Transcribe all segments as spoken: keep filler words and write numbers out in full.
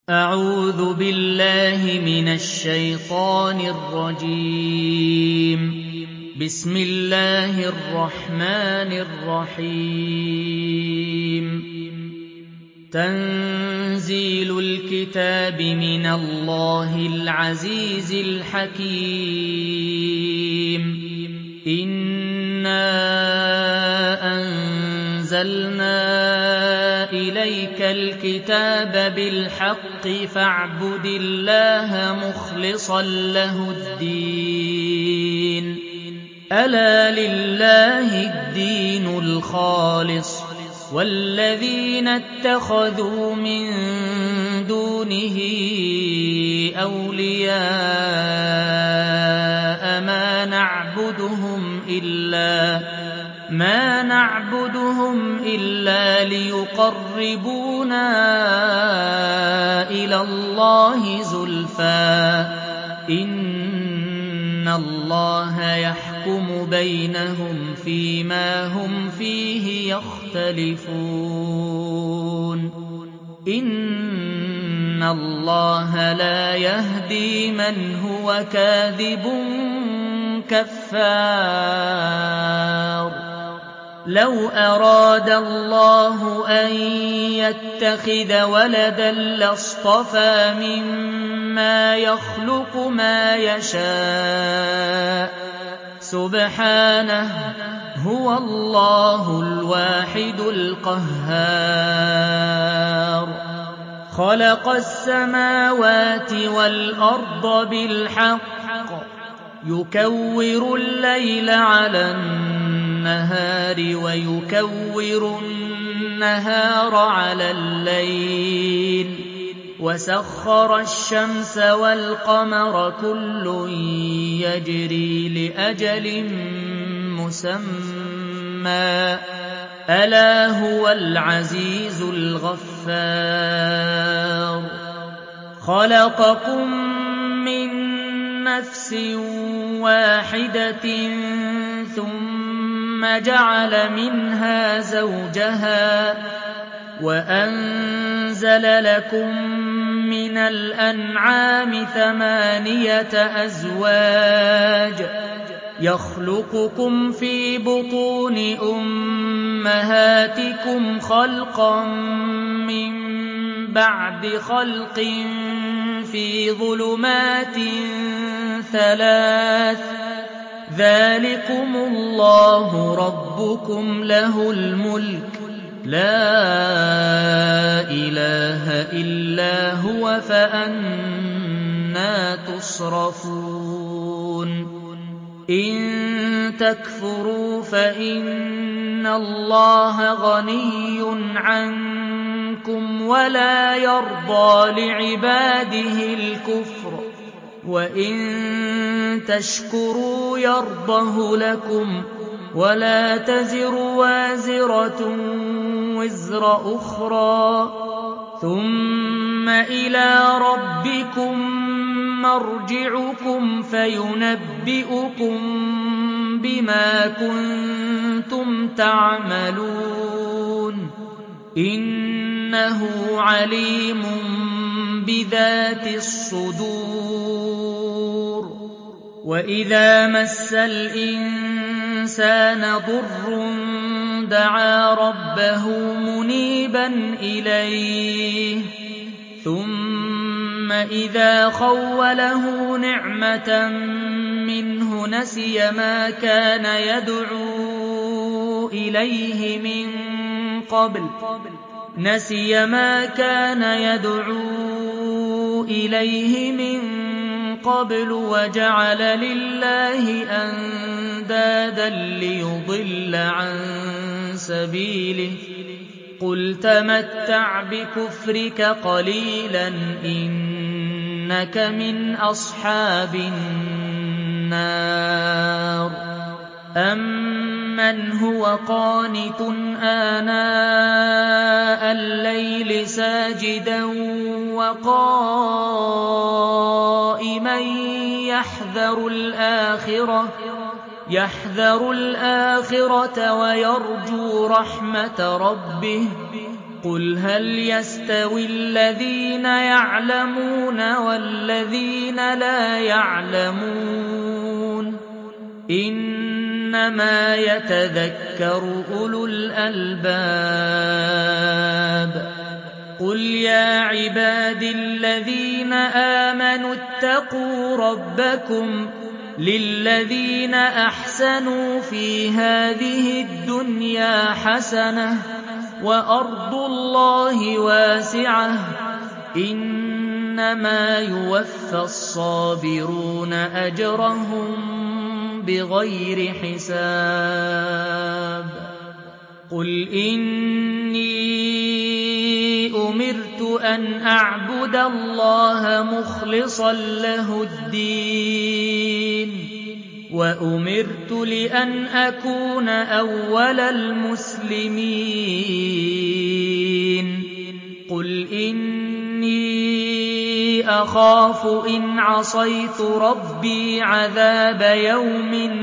أعوذ بالله من الشيطان الرجيم. بسم الله الرحمن الرحيم. تنزيل الكتاب من الله العزيز الحكيم. إنا أنزلنا إليك الكتاب بالحق فاعبد الله مخلصا له الدين. ألا لله الدين الخالص والذين اتخذوا من دونه أولياء ما نعبدهم إلا ما نعبدهم إلا ليقربونا إلى الله زلفى إن الله يحكم بينهم فيما هم فيه يختلفون. إن الله لا يهدي من هو كاذب كفار. لو أراد الله أن يتخذ ولدا لاصطفى مما يخلق ما يشاء سبحانه هو الله الواحد القهار. خلق السماوات والأرض بالحق يكور الليل على النهار ويكور النهار على الليل وسخر الشمس والقمر كل يجري لأجل مسمى ألا هو العزيز الغفار. خلقكم من نفس واحدة ثم جعل منها زوجها وأنزل لكم من الأنعام ثمانية أزواج يخلقكم في بطون أمهاتكم خلقا من بعد خلق في ظلمات ثلاث ذلكم الله ربكم له الملك لا إله إلا هو فأنى تصرفون. إن تكفروا فإن الله غني عنكم ولا يرضى لعباده الكفر وإن تشكروا يرضه لكم ولا تزر وازرة وزر أخرى ثم إلى ربكم مرجعكم فينبئكم بما كنتم تعملون إنه عليم بذات الصدور. وإذا مس الإنسان ضر دعا ربه منيبا إليه ثم إذا خوله نعمة منه نسي ما كان يدعو إليه من قبل نسي ما كان يدعو إليه من قبل وجعل لله أندادا ليضل عن سبيله قل تمتع بكفرك قليلا إنك من أصحاب النار. أمن هو قانت آناء الليل ساجدا وقائما يحذر الآخرة يحذر الآخرة ويرجو رحمة ربه قُلْ هَلْ يَسْتَوِي الَّذِينَ يَعْلَمُونَ وَالَّذِينَ لَا يَعْلَمُونَ إِنَّمَا يَتَذَكَّرُ أُولُو الْأَلْبَابِ قُلْ يَا عِبَادِي الَّذِينَ آمَنُوا اتَّقُوا رَبَّكُمْ لِلَّذِينَ أَحْسَنُوا فِي هَٰذِهِ الدُّنْيَا حَسَنَةٌ وَأَرْضُ اللَّهِ وَاسِعَةٌ إِنَّمَا يُوَفَّى الصَّابِرُونَ أَجْرَهُم بِغَيْرِ حِسَابٍ قُلْ إِنِّي أُمِرْتُ أَنْ أَعْبُدَ اللَّهَ مُخْلِصًا لَّهُ الدِّينَ وَأُمِرْتُ لِأَنْ أَكُونَ أَوَّلَ الْمُسْلِمِينَ قُلْ إِنِّي أَخَافُ إِنْ عَصَيْتُ رَبِّي عَذَابَ يَوْمٍ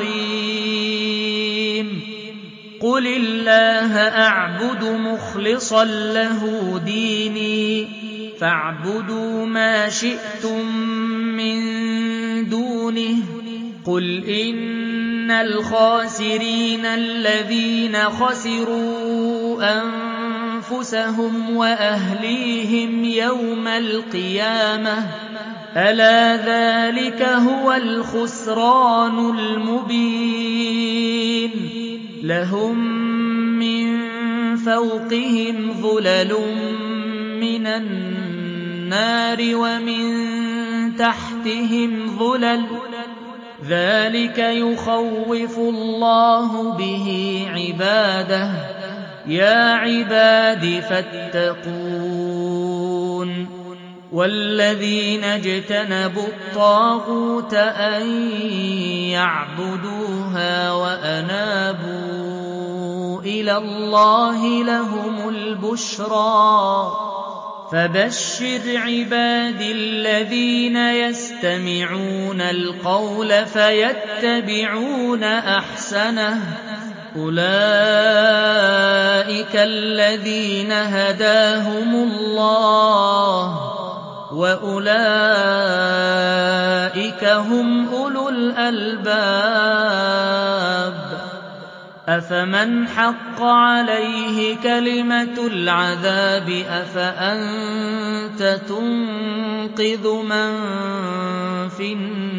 عَظِيمٍ قُلِ اللَّهَ أَعْبُدُ مُخْلِصًا لَّهُ دِينِي فَاعْبُدُوا مَا شِئْتُم مِّن دُونِهِ قُلْ إِنَّ الْخَاسِرِينَ الَّذِينَ خَسِرُوا أَنفُسَهُمْ وَأَهْلِيهِمْ يَوْمَ الْقِيَامَةِ أَلَا ذَٰلِكَ هُوَ الْخُسْرَانُ الْمُبِينُ لَهُم مِّن فَوْقِهِمْ ظُلَلٌ مِّنَ النَّارِ وَمِن تَحْتِهِمْ ظُلَلٌ ذَٰلِكَ يُخَوِّفُ اللَّهُ بِهِ عِبَادَهُ يَا عِبَادِ فَاتَّقُونِ وَالَّذِينَ اجْتَنَبُوا الطَّاغُوتَ أَن يَعْبُدُوهَا وَأَنَابُوا إِلَى اللَّهِ لَهُمُ الْبُشْرَىٰ فَبَشِّرْ عِبَادِي الَّذِينَ يَسْتَمِعُونَ الْقَوْلَ فَيَتَّبِعُونَ أَحْسَنَهُ أُولَٰئِكَ الَّذِينَ هَدَاهُمُ اللَّهُ وَأُولَٰئِكَ هُمْ أُولُو الْأَلْبَابِ أَفَمَنْ حَقَّ عَلَيْهِ كَلِمَةُ الْعَذَابِ أَفَأَنتَ تُنقِذُ مَن فِي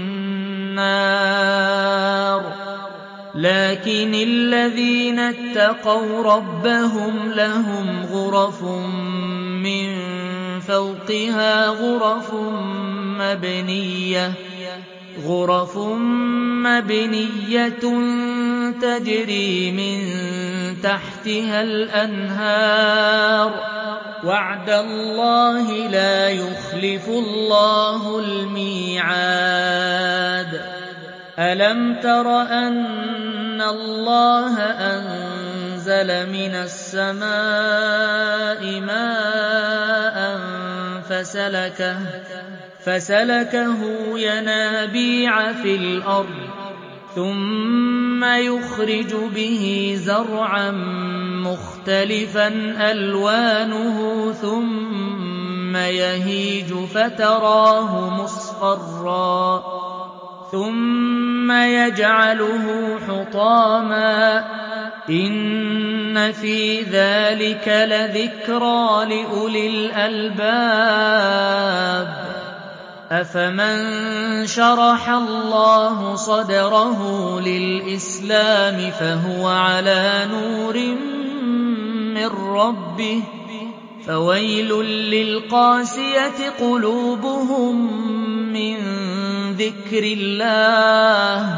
النَّارِ لَٰكِنِ الَّذِينَ اتَّقَوْا رَبَّهُمْ لَهُمْ غُرَفٌ مِّن فَوْقِهَا غُرَفٌ مَّبْنِيَّةٌ غُرَفٌ مَّبْنِيَّةٌ تَجْرِي مِن تَحْتِهَا الْأَنْهَارُ وَعْدَ اللَّهِ لَا يُخْلِفُ اللَّهُ الْمِيعَادَ أَلَمْ تَرَ أَنَّ اللَّهَ أَنزَلَ مِنَ السَّمَاءِ مَاءً فَسَلَكَهُ فَسَلَكَهُ يَنَابِيعَ فِي الْأَرْضِ ثُمَّ يُخْرِجُ بِهِ زَرْعًا مُّخْتَلِفًا أَلْوَانُهُ ثُمَّ يَهِيجُ فَتَرَاهُ مُصْفَرًّا ثُمَّ يَجْعَلُهُ حُطَامًا إِنَّ فِي ذَٰلِكَ لَذِكْرَىٰ لِأُولِي الْأَلْبَابِ أَفَمَن شَرَحَ اللَّهُ صَدْرَهُ لِلْإِسْلَامِ فَهُوَ عَلَىٰ نُورٍ مِّن رَّبِّهِ فَوَيْلٌ لِّلْقَاسِيَةِ قُلُوبُهُم مِّن ذِكْرِ اللَّهِ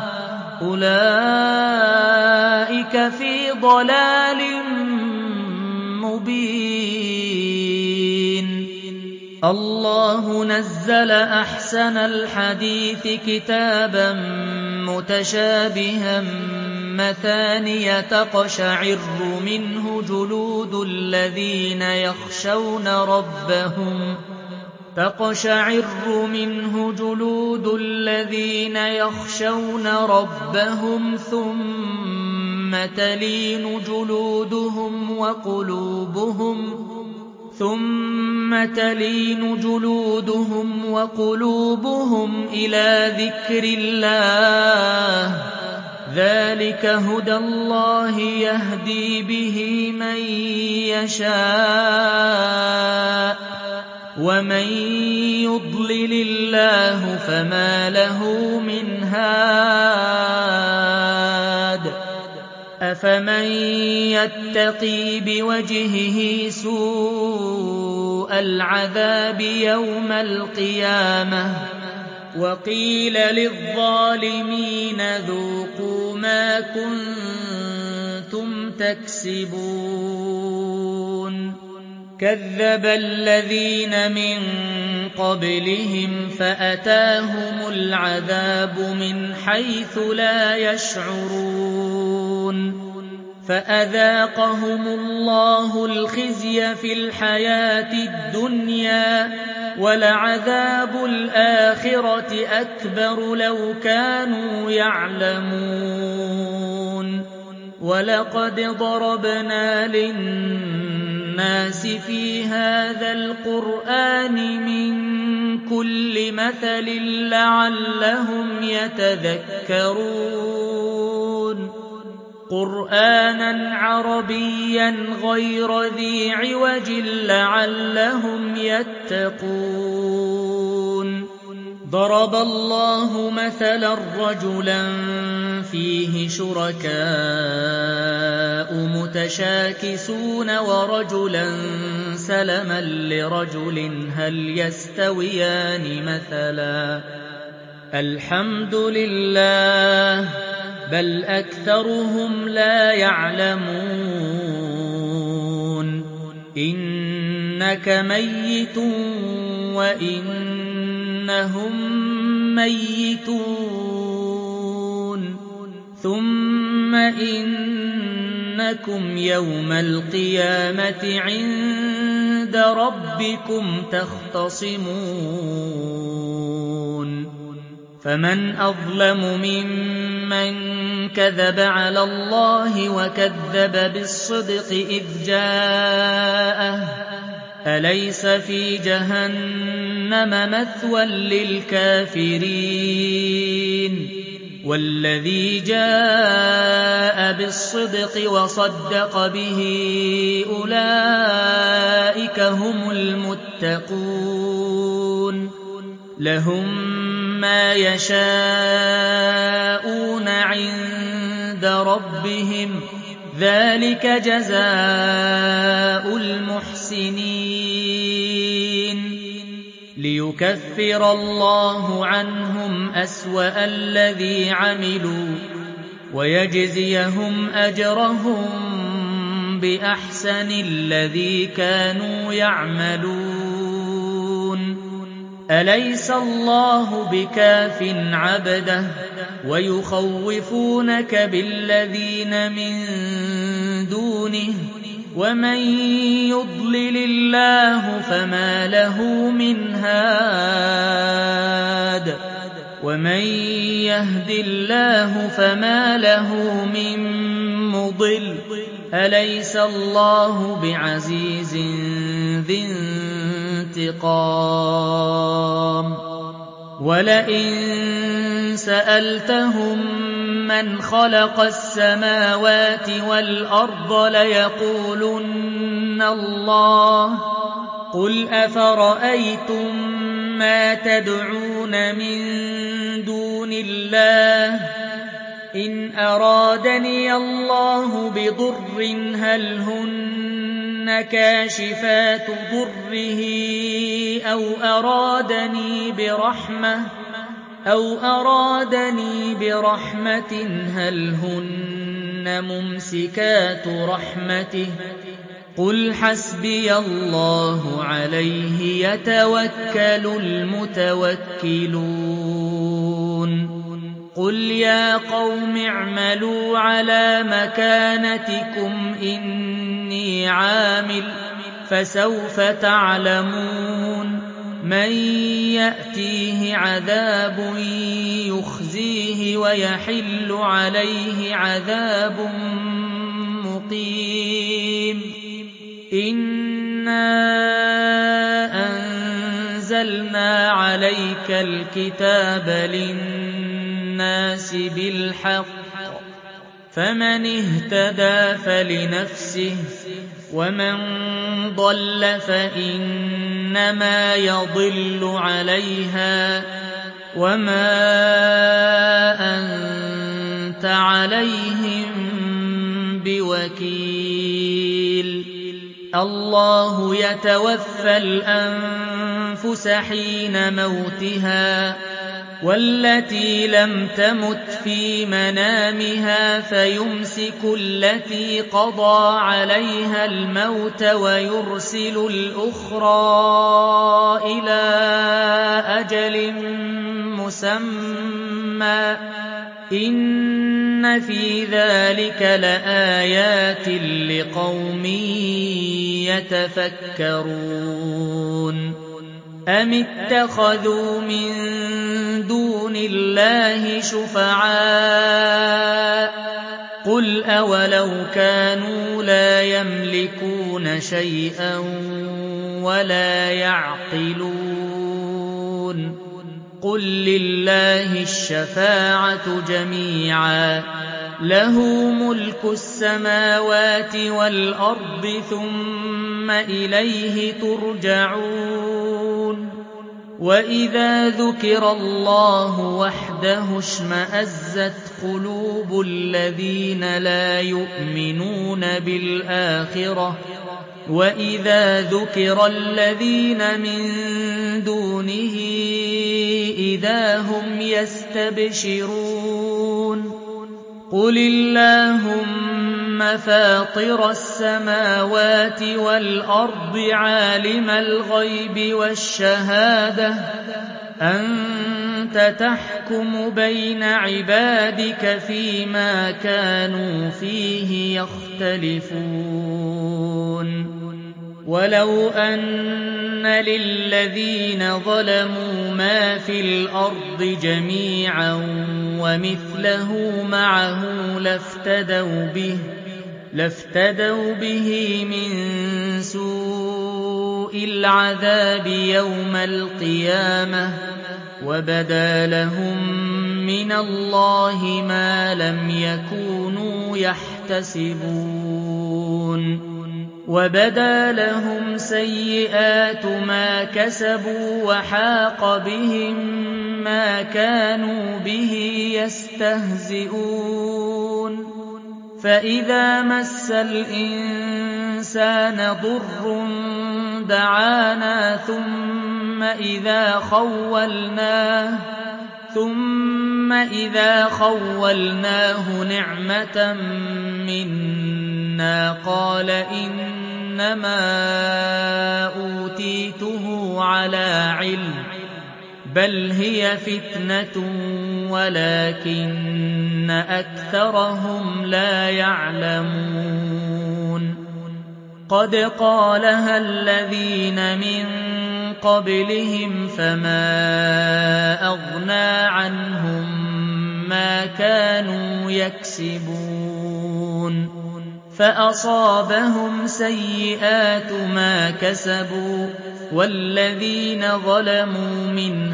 أُولَٰئِكَ فِي ضَلَالٍ مُّبِينٍ اللَّهُ نَزَّلَ أَحْسَنَ الْحَدِيثِ كِتَابًا مُّتَشَابِهًا مَّثَانِيَ تَقْشَعِرُّ مِنْهُ جُلُودُ الَّذِينَ يَخْشَوْنَ رَبَّهُمْ تَقْشَعِرُّ مِنْهُ جُلُودُ الَّذِينَ يَخْشَوْنَ رَبَّهُمْ ثُمَّ ثم تلين جلودهم وقلوبهم ثم تلين جلودهم وقلوبهم إلى ذكر الله ذلك هدى الله يهدي به من يشاء ومن يضلل الله فما له من هاد أفمن يتقي بوجهه سوء العذاب يوم القيامة وقيل للظالمين ذوقوا ما كنتم تكسبون كذب الذين من قبلهم فأتاهم العذاب من حيث لا يشعرون فأذاقهم الله الخزي في الحياة الدنيا ولعذاب الآخرة أكبر لو كانوا يعلمون ولقد ضربنا للناس في هذا القرآن من كل مثل لعلهم يتذكرون قرآنا عربيا غير ذي عوج لعلهم يتقون ضرب الله مثلا رجلا فيه شركاء متشاكسون ورجلا سلما لرجل هل يستويان مثلا الحمد لله بل أكثرهم لا يعلمون إنك ميت وإنهم ميتون ثم إنكم يوم القيامة عند ربكم تختصمون فمن أظلم ممن كذب على الله وكذب بالصدق إذ جاءه أليس في جهنم مثوى للكافرين والذي جاء بالصدق وصدق به أولئك هم المتقون لهم ما يشاءون عند ربهم ذلك جزاء المحسنين ليكفر الله عنهم أسوأ الذي عملوا ويجزيهم أجرهم بأحسن الذي كانوا يعملون أليس الله بكاف عبده ويخوفونك بالذين من دونه ومن يضلل الله فما له من هاد ومن يهد الله فما له من مضل أليس الله بعزيز ذي انتقام ولئن سألتهم من خلق السماوات والأرض ليقولن الله قل أفرأيتم ما تدعون من دون الله إن أرادني الله بضر هل هن كاشفات ضره أو أرادني برحمة أو أرادني برحمة هل هن ممسكات رحمته قل حسبي الله عليه يتوكل المتوكلون قل يا قوم اعملوا على مكانتكم إني عامل فسوف تعلمون مَن يَأْتِيهِ عَذَابٌ يُخْزِيهِ وَيَحِلُّ عَلَيْهِ عَذَابٌ مُّقِيمٌ إِنَّا أَنزَلْنَا عَلَيْكَ الْكِتَابَ لِلنَّاسِ بِالْحَقِّ فَمَنِ اهْتَدَىٰ فَلِنَفْسِهِ وَمَن ضَلَّ فَإِنَّمَا يَضِلُّ عَلَيْهَا وَمَا أَنتَ عَلَيْهِم بِوَكِيلٍ اللَّهُ يَتَوَفَّى الْأَنفُسَ حِينَ مَوْتِهَا وَالَّتِي لَمْ تَمُتْ فِي مَنَامِهَا فَيُمْسِكُ الَّتِي قَضَىٰ عَلَيْهَا الْمَوْتَ وَيُرْسِلُ الْأُخْرَىٰ إِلَىٰ أَجَلٍ مُّسَمًّى ۚ إِنَّ فِي ذَٰلِكَ لَآيَاتٍ لِّقَوْمٍ يَتَفَكَّرُونَ أَمِ اتَّخَذُوا مِن دُونِ اللَّهِ شُفَعَاءَ ۚ قُلْ أَوَلَوْ كَانُوا لَا يَمْلِكُونَ شَيْئًا وَلَا يَعْقِلُونَ قُل لِّلَّهِ الشَّفَاعَةُ جَمِيعًا ۖ لَّهُ مُلْكُ السَّمَاوَاتِ وَالْأَرْضِ ثُمَّ إِلَيْهِ تُرْجَعُونَ وَإِذَا ذُكِرَ اللَّهُ وَحْدَهُ اشْمَأَزَّتْ قُلُوبُ الَّذِينَ لَا يُؤْمِنُونَ بِالْآخِرَةِ وَإِذَا ذُكِرَ الَّذِينَ مِن دُونِهِ إِذَا هُمْ يَسْتَبْشِرُونَ قُلِ اللَّهُمَّ فَاطِرَ السَّمَاوَاتِ وَالْأَرْضِ عَالِمَ الْغَيْبِ وَالشَّهَادَةِ أَنتَ تَحْكُمُ بَيْنَ عِبَادِكَ فِيمَا كَانُوا فِيهِ يَخْتَلِفُونَ وَلَوْ أَنَّ لِلَّذِينَ ظَلَمُوا مَا فِي الْأَرْضِ جَمِيعًا وَمِثْلَهُ مَعَهُ لَافْتَدَوْا بِهِ لَافْتَدَوْا بِهِ مِن سُوءِ الْعَذَابِ يَوْمَ الْقِيَامَةِ وَبَدَا لَهُم مِّنَ اللَّهِ مَا لَمْ يَكُونُوا يَحْتَسِبُونَ وَبَدَا لَهُمْ سَيِّئَاتُ مَا كَسَبُوا وَحَاقَ بِهِم مَّا كَانُوا بِهِ يَسْتَهْزِئُونَ فَإِذَا مَسَّ الْإِنسَانَ ضُرٌّ دَعَانَا ثُمَّ إِذَا خَوَّلْنَاهُ ثُمَّ إِذَا خَوَّلْنَاهُ نِعْمَةً مِّنَّا قَالَ إِنَّمَا أُوتِيتُهُ عَلَىٰ عِلْمٍ ۚ بَلْ هِيَ فِتْنَةٌ وَلَٰكِنَّ أَكْثَرَهُمْ لَا يَعْلَمُونَ قَدْ قَالَهَا الَّذِينَ مِن قَبْلِهِمْ فَمَا أَغْنَىٰ عَنْهُم مَّا كَانُوا يَكْسِبُونَ فَأَصَابَهُمْ سَيِّئَاتُ مَا كَسَبُوا وَالَّذِينَ ظَلَمُوا مِنْ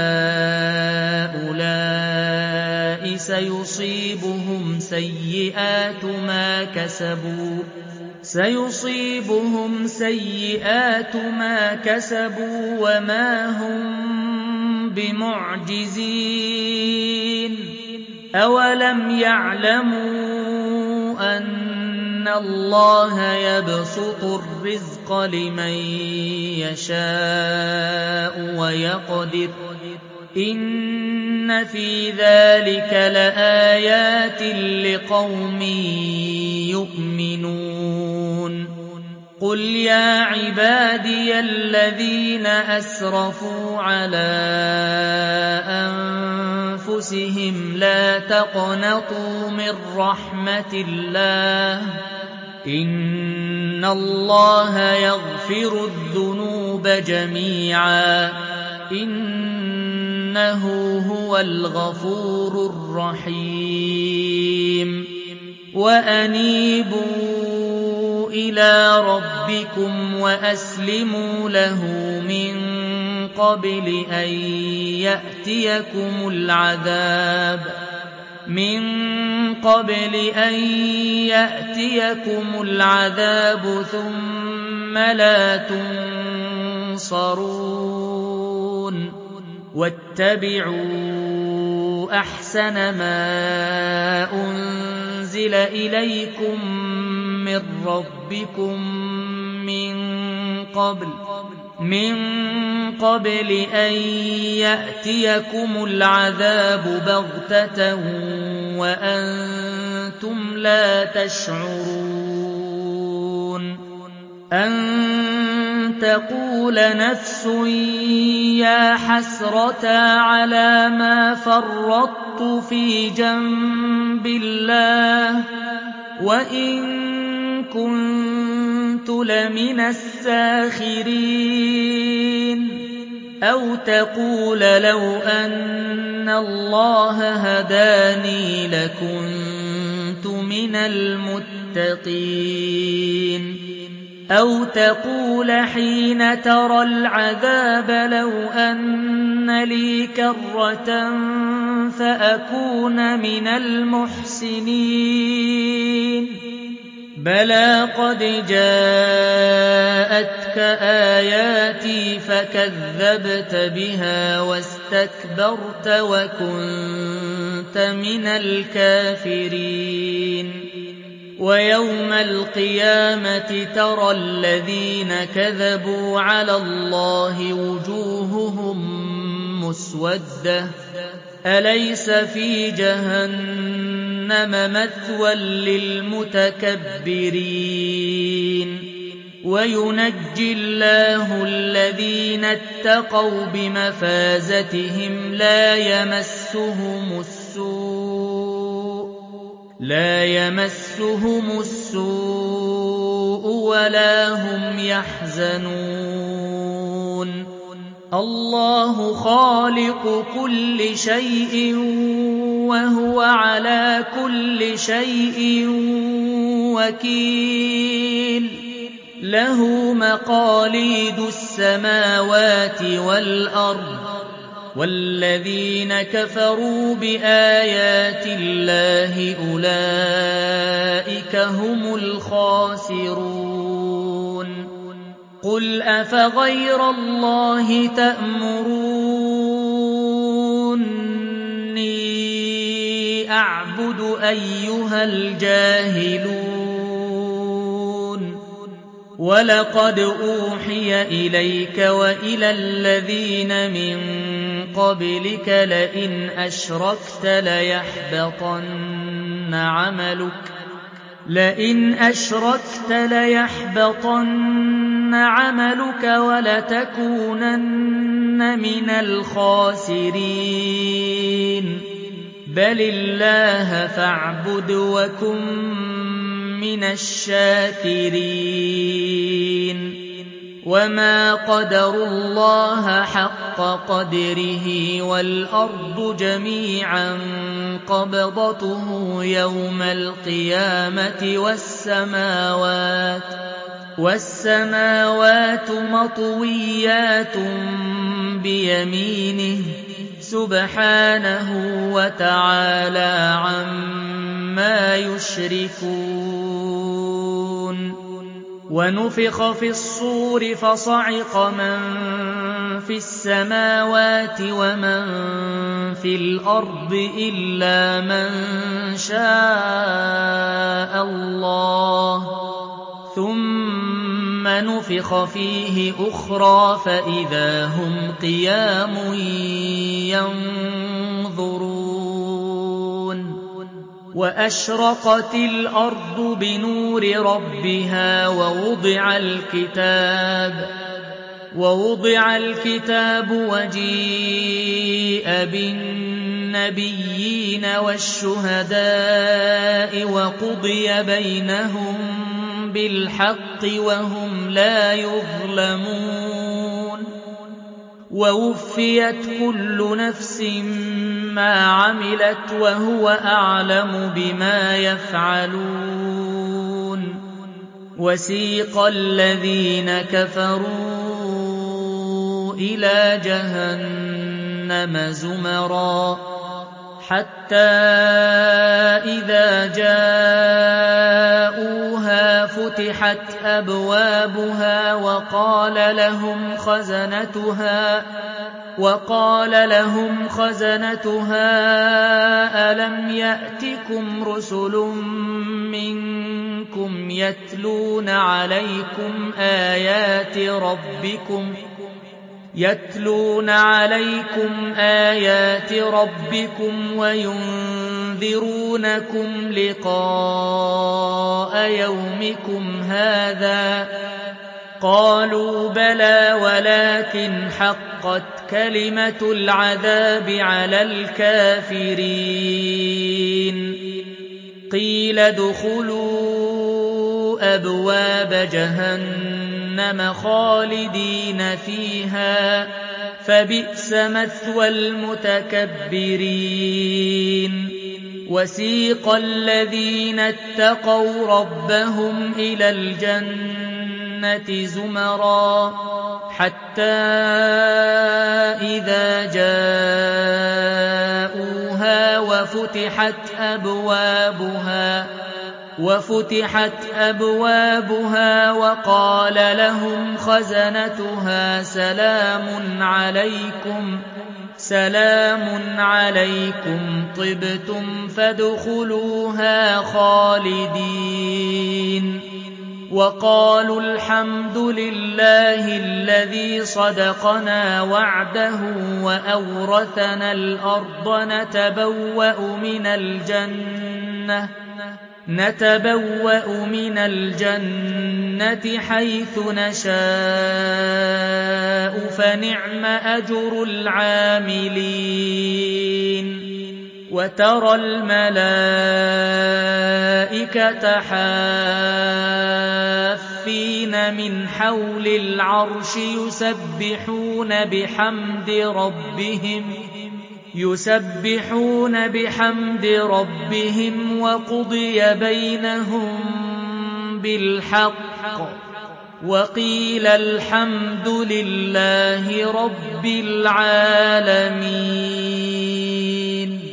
هَٰؤُلَاءِ سَيُصِيبُهُمْ سَيِّئَاتُ مَا كَسَبُوا سَيُصِيبُهُمْ سَيِّئَاتُ مَا كَسَبُوا وَمَا هُم بِمُعْجِزِينَ أَوَلَمْ يَعْلَمُوا أَنَّ اللَّهَ يَبْسُطُ الرِّزْقَ لِمَن يَشَاءُ وَيَقْدِرُ ۚ إِنَّ فِي ذَٰلِكَ لَآيَاتٍ لِّقَوْمٍ يُؤْمِنُونَ قُلْ يَا عِبَادِيَ الَّذِينَ أَسْرَفُوا عَلَىٰ أَنفُسِهِمْ لَا تَقْنَطُوا مِن رَّحْمَةِ اللَّهِ ۚ إِنَّ اللَّهَ يَغْفِرُ الذُّنُوبَ الذنوب جميعا إنه هو الغفور الرحيم وأنيبوا إلى ربكم وأسلموا له من قبل أن يأتيكم العذاب من قبل أن يأتيكم العذاب ثم لا تنصرون واتبعوا أحسن ما أنزل إليكم من ربكم من قبل من قبل أن يأتيكم العذاب بغتة وأنتم لا تشعرون أن تقول نفس يا حسرة على ما فرطت في جنب الله وإن كنت لمن الساخرين أو تقول لو أن الله هداني لكنت من المتقين أو تقول حين ترى العذاب لو أن لي كرة فأكون من المحسنين بلى قد جاءتك آياتي فكذبت بها واستكبرت وكنت من الكافرين ويوم القيامة ترى الذين كذبوا على الله وجوههم مسودة أليس في جهنم مثوى للمتكبرين وينجي الله الذين اتقوا بمفازتهم لا يمسهم السوء لا يمسهم السوء ولا هم يحزنون الله خالق كل شيء وهو على كل شيء وكيل له مقاليد السماوات والأرض والذين كفروا بآيات الله أولئك هم الخاسرون قل أفغير الله تأمروني أعبد أيها الجاهلون ولقد أوحي إليك وإلى الذين من قبلك لئن أشركت ليحبطن عملك لئن أشركت ليحبطن عملك ولتكونن من الخاسرين بل الله فاعبد وكن من الشاكرين وما قدروا الله حق قدره والأرض جميعا قبضته يوم القيامة والسماوات والسماوات مطويات بيمينه سبحانه وتعالى عما يشركون ونفخ في الصور فصعق من في السماوات ومن في الأرض إلا من شاء الله ثم نفخ فيه أخرى فإذا هم قيام ينظرون وأشرقت الأرض بنور ربها ووضع الكتاب ووضع الكتاب وجيء بالنبيين والشهداء وقضي بينهم بالحق وهم لا يظلمون ووفيت كل نفس ما عملت وهو أعلم بما يفعلون وسيق الذين كفروا إلى جهنم زمرا حتى إذا جاءوها فتحت أبوابها وقال لهم خزنتها وقال لهم خزنتها ألم يأتكم رسل منكم يتلون عليكم آيات ربكم يتلون عليكم آيات ربكم وينذرونكم لقاء يومكم هذا قالوا بلى ولكن حقت كلمة العذاب على الكافرين قيل ادخلوا أبواب جهنم خالدين فيها فبئس مثوى المتكبرين وسيق الذين اتقوا ربهم إلى الجنة زمرا حتى إذا جاءوها وفتحت أبوابها وفتحت أبوابها وقال لهم خزنتها سلام عليكم سلام عليكم طبتم فادخلوها خالدين وقالوا الحمد لله الذي صدقنا وعده وأورثنا الأرض نتبوأ من الجنة نتبوأ من الجنة حيث نشاء فنعم أجر العاملين وترى الملائكة حافين من حول العرش يسبحون بحمد ربهم يسبحون بحمد ربهم وقضي بينهم بالحق وقيل الحمد لله رب العالمين.